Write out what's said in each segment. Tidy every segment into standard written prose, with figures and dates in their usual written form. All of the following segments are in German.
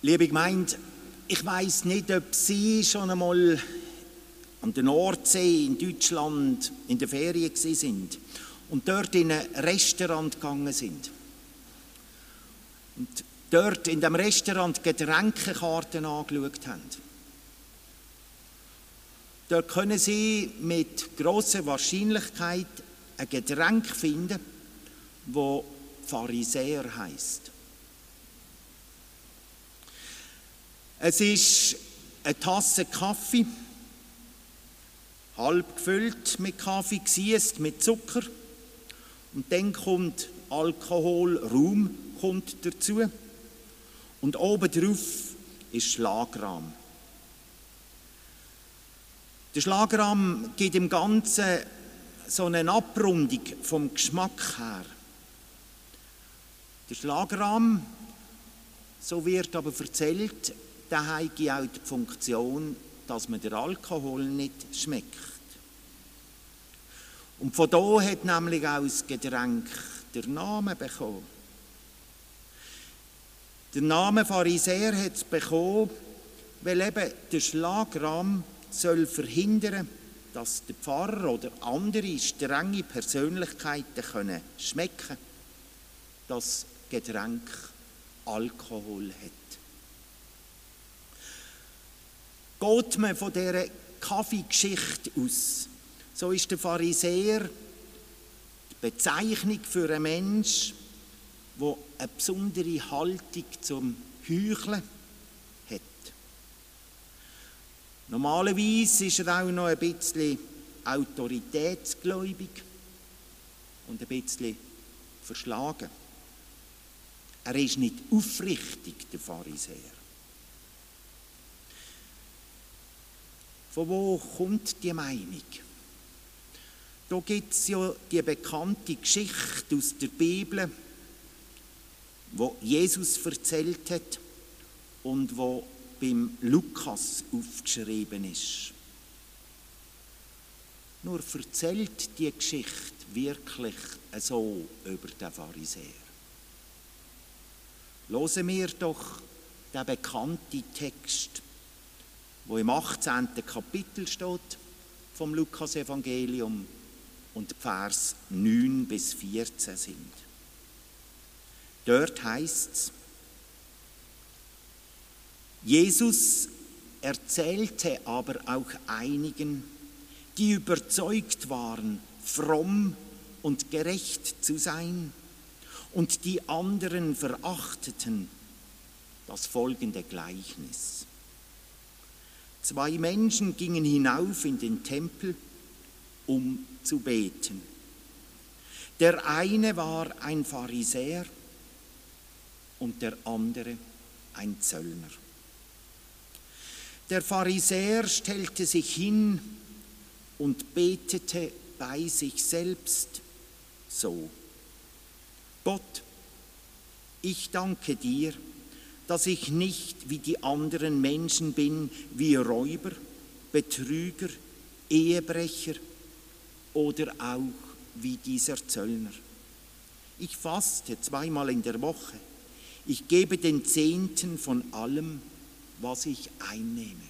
Liebe Gemeinde, ich weiss nicht, ob Sie schon einmal an der Nordsee in Deutschland in der Ferien sind und dort in ein Restaurant gegangen sind. Und dort in dem Restaurant Getränkekarten angeschaut haben. Dort können Sie mit grosser Wahrscheinlichkeit ein Getränk finden, das Pharisäer heisst. Es ist eine Tasse Kaffee, halb gefüllt mit Kaffee, gesiest mit Zucker. Und dann kommt Alkohol, Rum kommt dazu. Und obendrauf ist Schlagrahm. Der Schlagrahm gibt dem Ganzen so eine Abrundung vom Geschmack her. Der Schlagrahm, so wird aber erzählt, der hat auch die Funktion, dass man den Alkohol nicht schmeckt. Und von da hat nämlich auch das Getränk den Namen bekommen. Der Name Pharisäer hat es bekommen, weil eben der Schlagrahm soll verhindern, dass der Pfarrer oder andere strenge Persönlichkeiten können schmecken, dass das Getränk Alkohol hat. Geht man von dieser Kaffeegeschichte aus, so ist der Pharisäer die Bezeichnung für einen Menschen, der eine besondere Haltung zum Heucheln hat. Normalerweise ist er auch noch ein bisschen autoritätsgläubig und ein bisschen verschlagen. Er ist nicht aufrichtig, der Pharisäer. Von wo kommt die Meinung? Da gibt es ja die bekannte Geschichte aus der Bibel, wo Jesus erzählt hat und wo beim Lukas aufgeschrieben ist. Nur erzählt die Geschichte wirklich so über den Pharisäer. Hören wir doch den bekannten Text, wo im 18. Kapitel steht vom Lukas-Evangelium und Vers 9 bis 14 sind. Dort heißt es: Jesus erzählte aber auch einigen, die überzeugt waren, fromm und gerecht zu sein, und die anderen verachteten, das folgende Gleichnis. 2 Menschen gingen hinauf in den Tempel, um zu beten. Der eine war ein Pharisäer und der andere ein Zöllner. Der Pharisäer stellte sich hin und betete bei sich selbst so: Gott, ich danke dir, dass ich nicht wie die anderen Menschen bin, wie Räuber, Betrüger, Ehebrecher oder auch wie dieser Zöllner. Ich faste 2-mal in der Woche. Ich gebe den Zehnten von allem, was ich einnehme.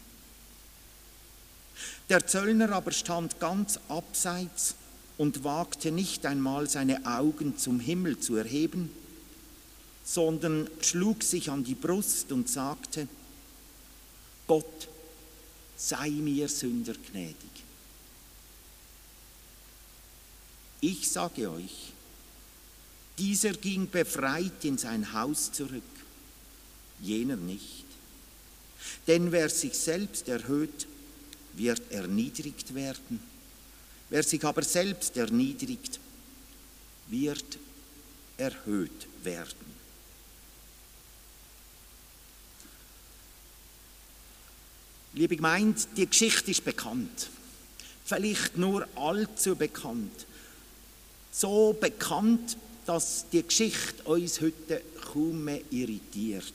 Der Zöllner aber stand ganz abseits und wagte nicht einmal seine Augen zum Himmel zu erheben, sondern schlug sich an die Brust und sagte: Gott, sei mir Sünder gnädig. Ich sage euch, dieser ging befreit in sein Haus zurück, jener nicht. Denn wer sich selbst erhöht, wird erniedrigt werden. Wer sich aber selbst erniedrigt, wird erhöht werden. Liebe Gemeinde, die Geschichte ist bekannt. Vielleicht nur allzu bekannt. So bekannt, dass die Geschichte uns heute kaum mehr irritiert.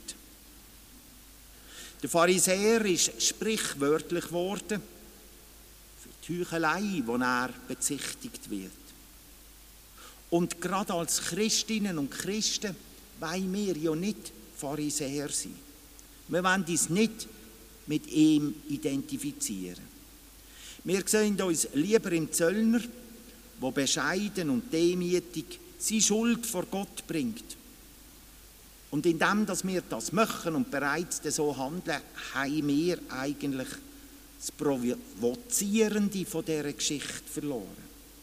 Der Pharisäer ist sprichwörtlich geworden für die Heuchelei, die er bezichtigt wird. Und gerade als Christinnen und Christen wollen wir ja nicht Pharisäer sein, Wir wollen uns nicht mit ihm identifizieren. Wir sehen uns lieber im Zöllner, der bescheiden und demütig seine Schuld vor Gott bringt. Und indem dass wir das machen und bereits so handeln, haben wir eigentlich das Provozierende von dieser Geschichte verloren.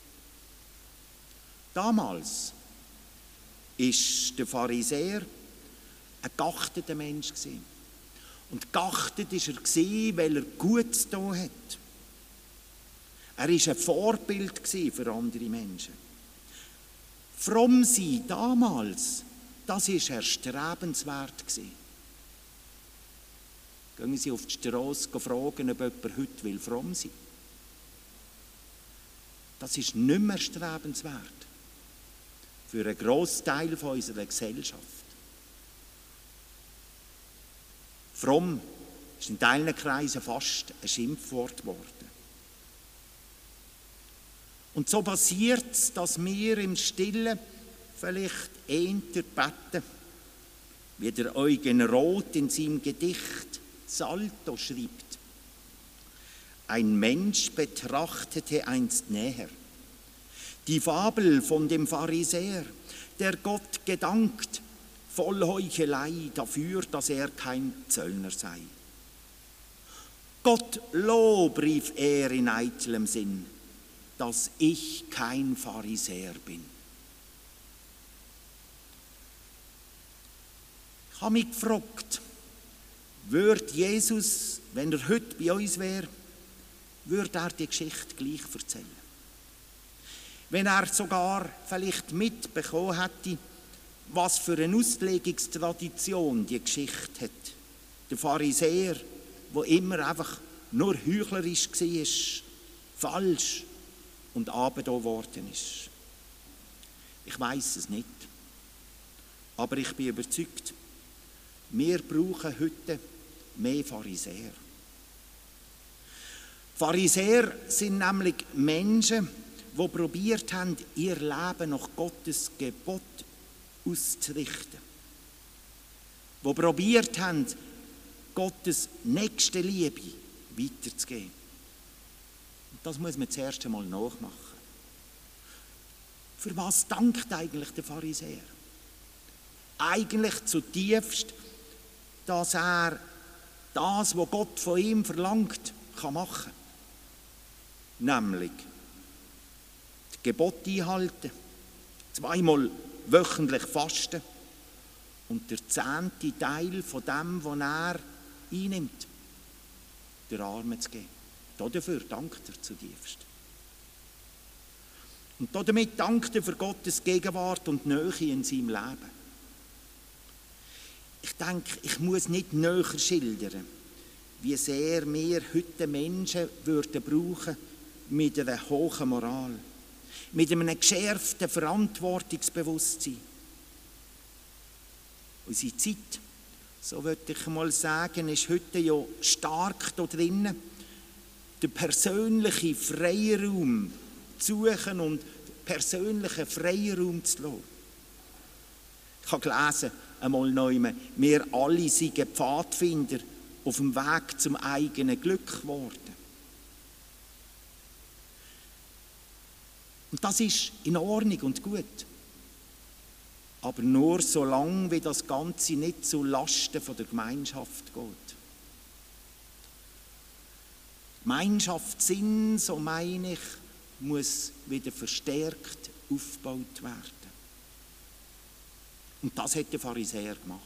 Damals war der Pharisäer ein geachteter Mensch. Und geachtet war er, weil er Gutes getan hat. Er war ein Vorbild für andere Menschen. Fromm sein damals, das war erstrebenswert. Gehen Sie auf die Strasse fragen, ob jemand heute fromm sein will. Das ist nicht mehr erstrebenswert. Für einen grossen Teil unserer Gesellschaft. Fromm ist in teilen Kreisen fast ein Schimpfwort geworden. Und so passiert es, dass wir im Stillen vielleicht eher beten, wie der Eugen Roth in seinem Gedicht Salto schreibt. Ein Mensch betrachtete einst näher die Fabel von dem Pharisäer, der Gott gedankt, voll Heuchelei dafür, dass er kein Zöllner sei. Gott Lob, rief er in eitlem Sinn, dass ich kein Pharisäer bin. Ich habe mich gefragt, würde Jesus, wenn er heute bei uns wäre, würde er die Geschichte gleich erzählen? Wenn er sogar vielleicht mitbekommen hätte, was für eine Auslegungstradition die Geschichte hat. Der Pharisäer, der immer einfach nur heuchlerisch war, falsch und abgetan worden ist. Ich weiß es nicht. Aber ich bin überzeugt, wir brauchen heute mehr Pharisäer. Pharisäer sind nämlich Menschen, die probiert haben, ihr Leben nach Gottes Gebot auszurichten. Die probiert haben, Gottes nächste Liebe weiterzugeben. Und das muss man zuerst einmal nachmachen. Für was dankt eigentlich der Pharisäer? Eigentlich zutiefst, dass er das, was Gott von ihm verlangt, machen kann. Nämlich die Gebote einhalten, 2-mal wöchentlich fasten und der 10. Teil von dem, was er einnimmt, der Armen zu geben. Dafür dankt er zutiefst. Und damit dankt er für Gottes Gegenwart und Nähe in seinem Leben. Ich denke, ich muss nicht näher schildern, wie sehr wir heute Menschen würden brauchen mit einer hohen Moral, mit einem geschärften Verantwortungsbewusstsein. Unsere Zeit, so würde ich mal sagen, ist heute ja stark da drinnen, den persönlichen Freiraum zu suchen und persönlichen Freiraum zu lassen. Ich habe gelesen, einmal neu, wir alle seien Pfadfinder auf dem Weg zum eigenen Glück geworden. Und das ist in Ordnung und gut. Aber nur so lange, wie das Ganze nicht zu Lasten von der Gemeinschaft geht. Gemeinschaftssinn, so meine ich, muss wieder verstärkt aufgebaut werden. Und das hat der Pharisäer gemacht.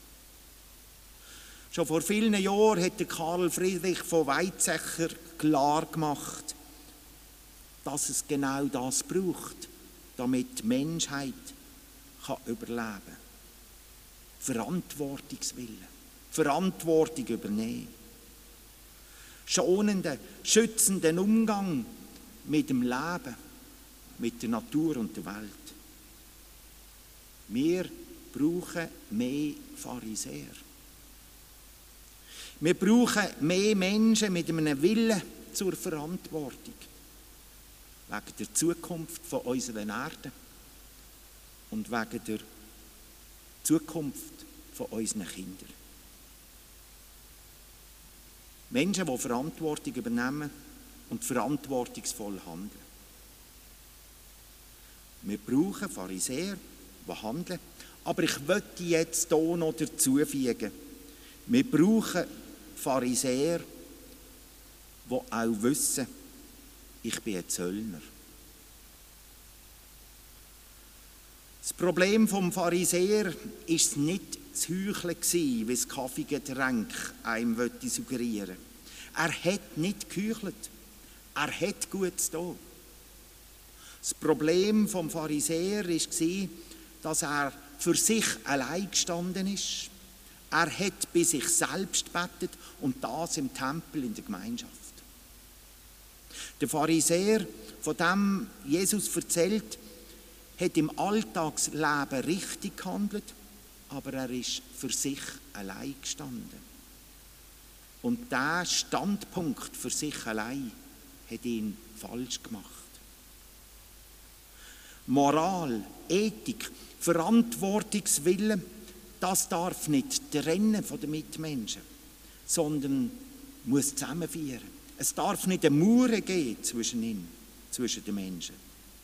Schon vor vielen Jahren hat Karl Friedrich von Weizsäcker klar gemacht, dass es genau das braucht, damit die Menschheit überleben kann. Verantwortungswille, Verantwortung übernehmen. Schonenden, schützenden Umgang mit dem Leben, mit der Natur und der Welt. Wir brauchen mehr Pharisäer. Wir brauchen mehr Menschen mit einem Willen zur Verantwortung. Wegen der Zukunft von unserer Erde und wegen der Zukunft von unseren Kindern. Menschen, die Verantwortung übernehmen und verantwortungsvoll handeln. Wir brauchen Pharisäer, die handeln. Aber ich möchte jetzt hier noch dazufügen, wir brauchen Pharisäer, die auch wissen, ich bin ein Zöllner. Das Problem des Pharisäer war nicht das Heucheln, wie das Kaffeegetränk einem suggerieren wollte. Er hat nicht geheuchelt. Er hat Gutes getan. Das Problem des Pharisäer war, dass er für sich allein gestanden ist. Er hat bei sich selbst gebetet und das im Tempel in der Gemeinschaft. Der Pharisäer, von dem Jesus erzählt, hat im Alltagsleben richtig gehandelt, aber er ist für sich allein gestanden. Und dieser Standpunkt für sich allein hat ihn falsch gemacht. Moral, Ethik, Verantwortungswille, das darf nicht trennen von den Mitmenschen, sondern muss zusammenführen. Es darf nicht eine Mauer geben zwischen ihnen, zwischen den Menschen.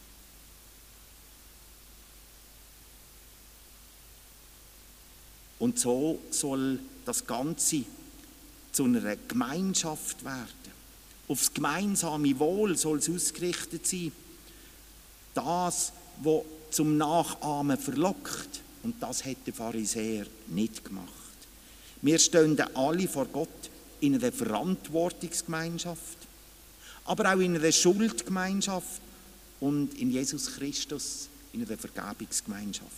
Und so soll das Ganze zu einer Gemeinschaft werden. Aufs gemeinsame Wohl soll es ausgerichtet sein. Das, was zum Nachahmen verlockt. Und das hat der Pharisäer nicht gemacht. Wir stehen alle vor Gott in einer Verantwortungsgemeinschaft, aber auch in einer Schuldgemeinschaft und in Jesus Christus in einer Vergebungsgemeinschaft.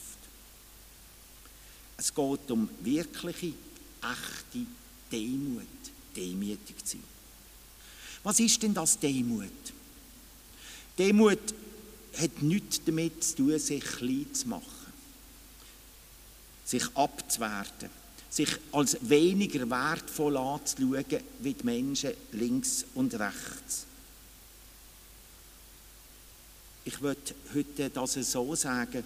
Es geht um wirkliche, echte Demut, demütig zu sein. Was ist denn das Demut? Demut hat nichts damit zu tun, sich klein zu machen, sich abzuwerten, sich als weniger wertvoll anzuschauen wie die Menschen links und rechts. Ich möchte heute das so sagen: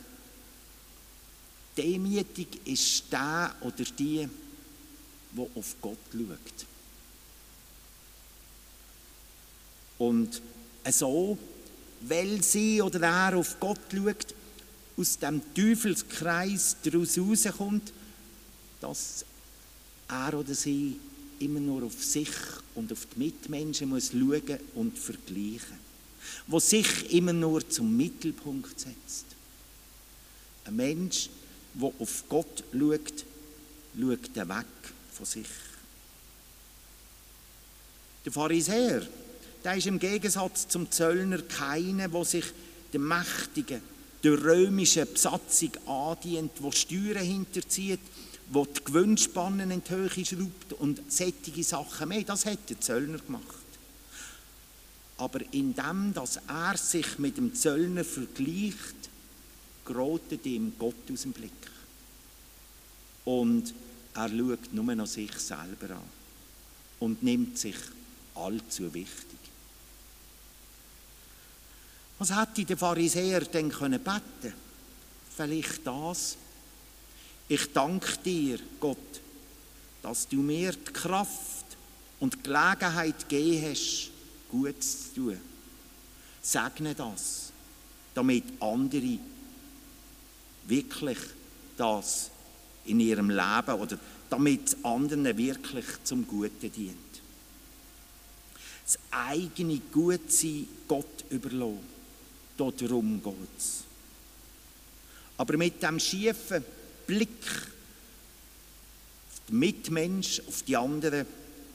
Demütig ist der oder die auf Gott schaut. Und so, weil sie oder er auf Gott schaut, aus dem Teufelskreis daraus rauskommt, dass er oder sie immer nur auf sich und auf die Mitmenschen muss schauen und vergleichen. Wo sich immer nur zum Mittelpunkt setzt. Ein Mensch, der auf Gott schaut, schaut er weg von sich. Der Pharisäer, der ist im Gegensatz zum Zöllner keiner, der sich der mächtigen, der römischen Besatzung andient, der Steuern hinterzieht, der die Gewinnspannen in die Höhe schraubt und solche Sachen mehr. Das hat der Zöllner gemacht. Aber indem, dass er sich mit dem Zöllner vergleicht, gerät ihm Gott aus dem Blick. Und er schaut nur noch sich selber an und nimmt sich allzu wichtig. Was hätte der Pharisäer denn beten können? Vielleicht das: Ich danke dir, Gott, dass du mir die Kraft und die Gelegenheit gegeben hast, Gutes zu tun. Segne das, damit andere wirklich das in ihrem Leben oder damit es anderen wirklich zum Guten dient. Das eigene Gutsein Gott überlassen, darum geht es. Aber mit dem schiefen Blick auf den Mitmensch, auf die anderen,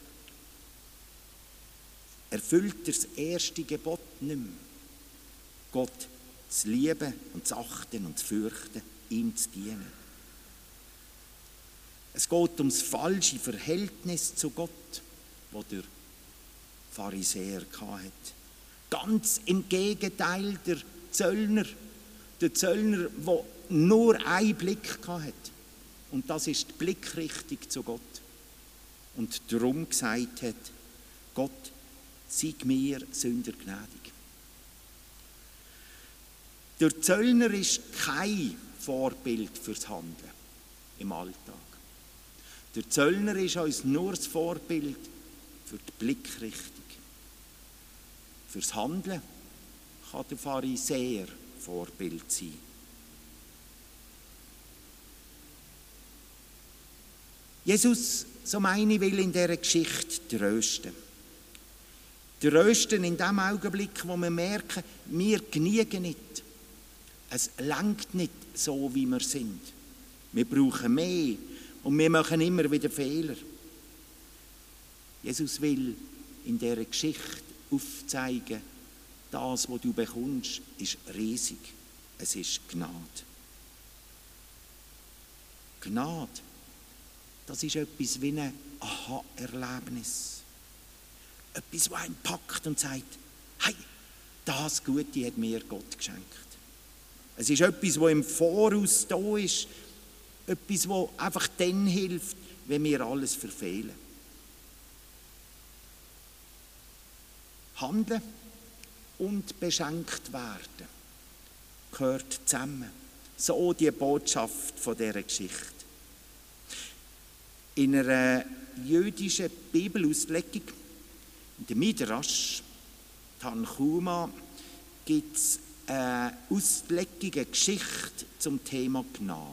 erfüllt er das erste Gebot nicht mehr. Gott zu lieben und zu achten und zu fürchten, ihm zu dienen. Es geht um das falsche Verhältnis zu Gott, das der Pharisäer hatte. Ganz im Gegenteil der Zöllner. Der Zöllner, der nur einen Blick hatte. Und das ist die Blickrichtung zu Gott. Und darum gesagt hat: Gott, sei mir Sünder gnädig. Der Zöllner ist kein Vorbild fürs Handeln im Alltag. Der Zöllner ist uns nur das Vorbild für die Blickrichtung. Fürs Handeln kann der Pharisäer Vorbild sein. Jesus, so meine ich, will in dieser Geschichte trösten. Trösten in dem Augenblick, wo wir merken, wir genügen nicht. Es reicht nicht so, wie wir sind. Wir brauchen mehr und wir machen immer wieder Fehler. Jesus will in dieser Geschichte aufzeigen, das, was du bekommst, ist riesig. Es ist Gnade. Gnade, das ist etwas wie ein Aha-Erlebnis. Etwas, was einen packt und sagt, hey, das Gute hat mir Gott geschenkt. Es ist etwas, was im Voraus da ist. Etwas, das einfach dann hilft, wenn wir alles verfehlen. Handeln und beschenkt werden gehört zusammen. So die Botschaft von dieser Geschichte. In einer jüdischen Bibelauslegung, in der Midrash, Tanchuma, gibt es eine Auslegung, eine Geschichte zum Thema Gnade.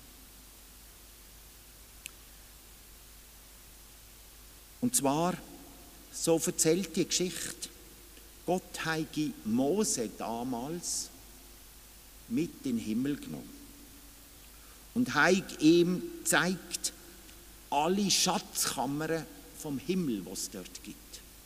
Und zwar, so erzählt die Geschichte, Gott habe Mose damals mit in den Himmel genommen und habe ihm gezeigt, alle Schatzkammern vom Himmel, die es dort gibt.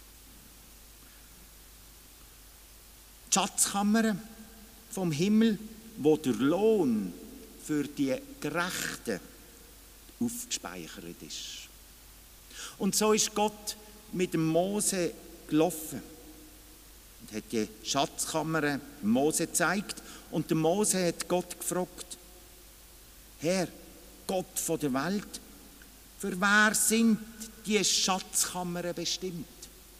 Die Schatzkammern vom Himmel, wo der Lohn für die Gerechten aufgespeichert ist. Und so ist Gott mit dem Mose gelaufen und hat die Schatzkammer Mose gezeigt. Und der Mose hat Gott gefragt, Herr, Gott von der Welt, für wer sind die Schatzkammern bestimmt?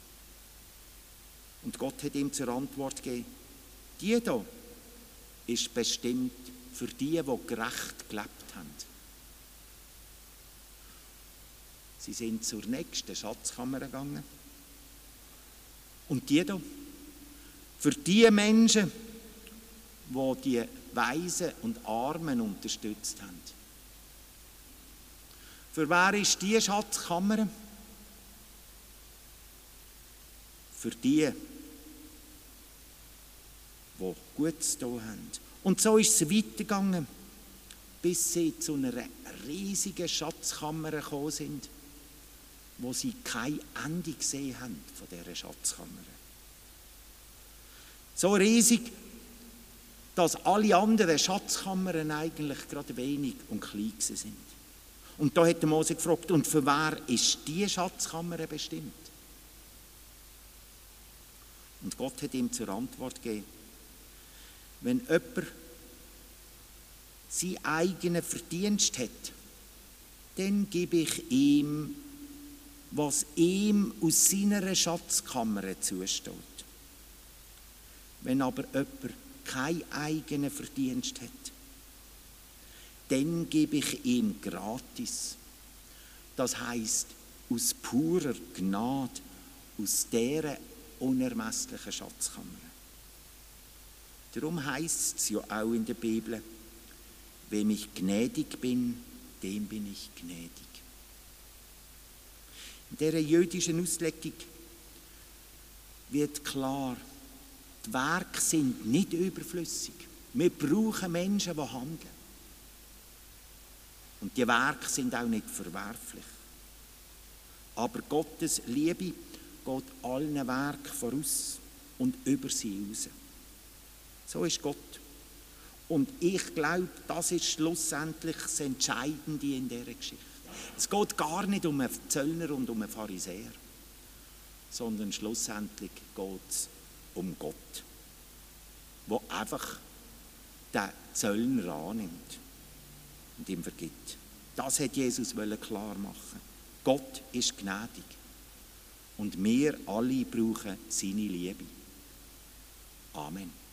Und Gott hat ihm zur Antwort gegeben, die hier ist bestimmt für die gerecht gelebt haben. Sie sind zur nächsten Schatzkammer gegangen. Und die hier, für die Menschen, die Weisen und Armen unterstützt haben. Für wer ist diese Schatzkammer? Für die Gutes da haben. Und so ist es weitergegangen, bis sie zu einer riesigen Schatzkammer gekommen sind, wo sie kein Ende gesehen haben von dieser Schatzkammer. So riesig, dass alle anderen Schatzkammern eigentlich gerade wenig und klein sind. Und da hat der Mose gefragt, und für wer ist diese Schatzkammer bestimmt? Und Gott hat ihm zur Antwort gegeben, wenn jemand seinen eigenen Verdienst hat, dann gebe ich ihm, was ihm aus seiner Schatzkammer zusteht. Wenn aber jemand keinen eigenen Verdienst hat, dann gebe ich ihm gratis. Das heisst, aus purer Gnade, aus dieser unermesslichen Schatzkammer. Darum heisst es ja auch in der Bibel, wem ich gnädig bin, dem bin ich gnädig. In dieser jüdischen Auslegung wird klar, die Werke sind nicht überflüssig. Wir brauchen Menschen, die handeln. Und die Werke sind auch nicht verwerflich. Aber Gottes Liebe geht allen Werken voraus und über sie raus. So ist Gott. Und ich glaube, das ist schlussendlich das Entscheidende in dieser Geschichte. Es geht gar nicht um einen Zöllner und um einen Pharisäer, sondern schlussendlich geht es um Gott, der einfach den Zöllner annimmt und ihm vergibt. Das hat Jesus klar machen. Gott ist gnädig und wir alle brauchen seine Liebe. Amen.